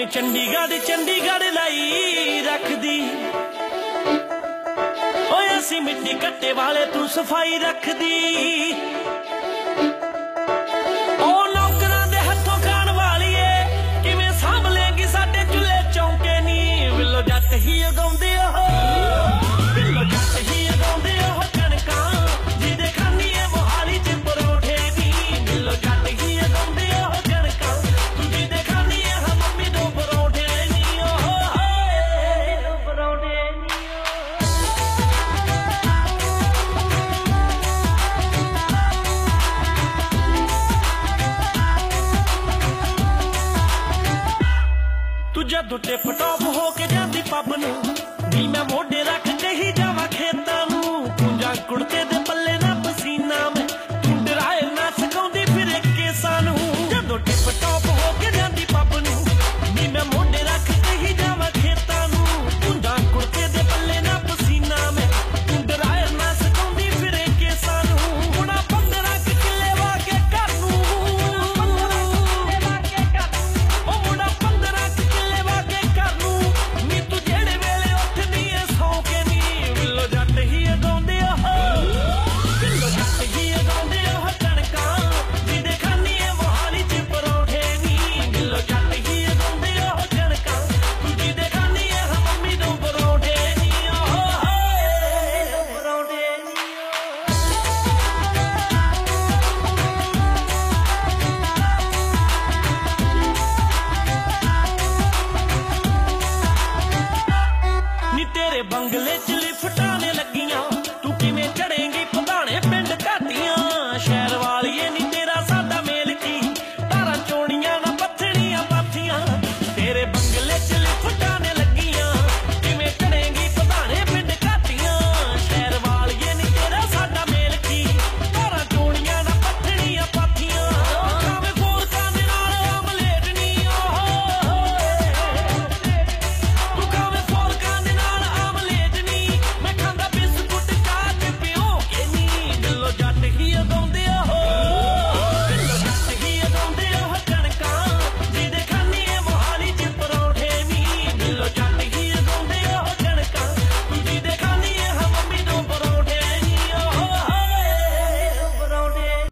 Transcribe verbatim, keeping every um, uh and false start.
चंडीगढ़ चंडीगढ़ लाई रखदी ओए असी मिट्टी कट्टे वाले तू सफाई रखदी ओ नौकरां दे हत्थों खाण वालीए किवें सांभ लेंगी साडे चुल्हे चौंके नी विलो जट ही उगाउंदे ओ विलो जट ही उगाउंदे ओ कणकां जिहदे खानीए मोहाली च परोठे नी विलो जट ही उगाउंदे ओ कणकां तू जिहदे खानीए हा मम्मी दो परोठे नी ओ होए दो परोठे नी तू जदों टिप टॉप हो के जांदी पब नूं नी मैं मोढे